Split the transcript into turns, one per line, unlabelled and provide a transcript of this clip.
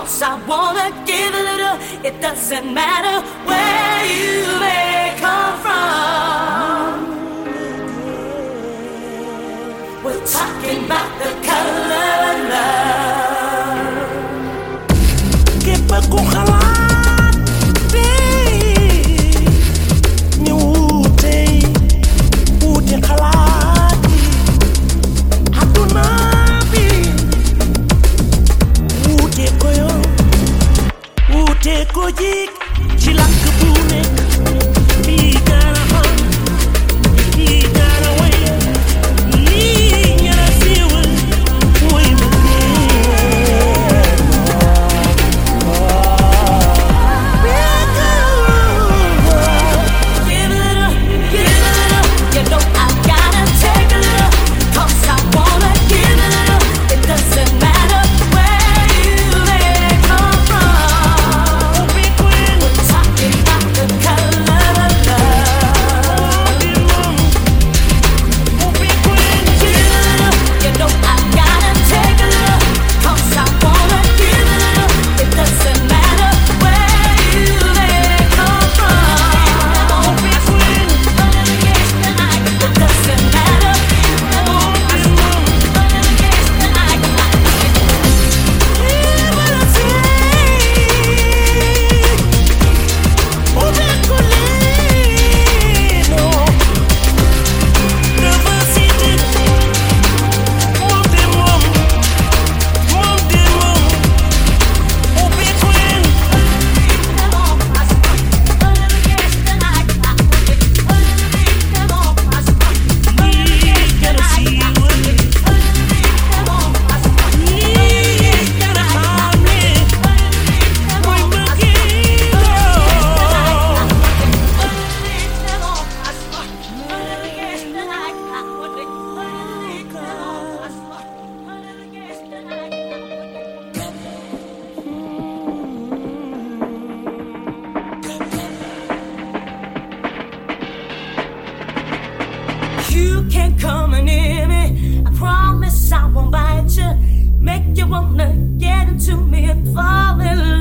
'cause I wanna give a little. It doesn't matter where you may come from. We're talking about the color of love.
Képp ku xalaat bi ñu wuute xalaat yi àdduna bi wuute ko yow wuute ko jik ci làkk bu nekk lii jaara xam lii jaara way lii ñara siiwal mooy
You can't come near me. I promise I won't bite you. Make you wanna get into me and fall in love.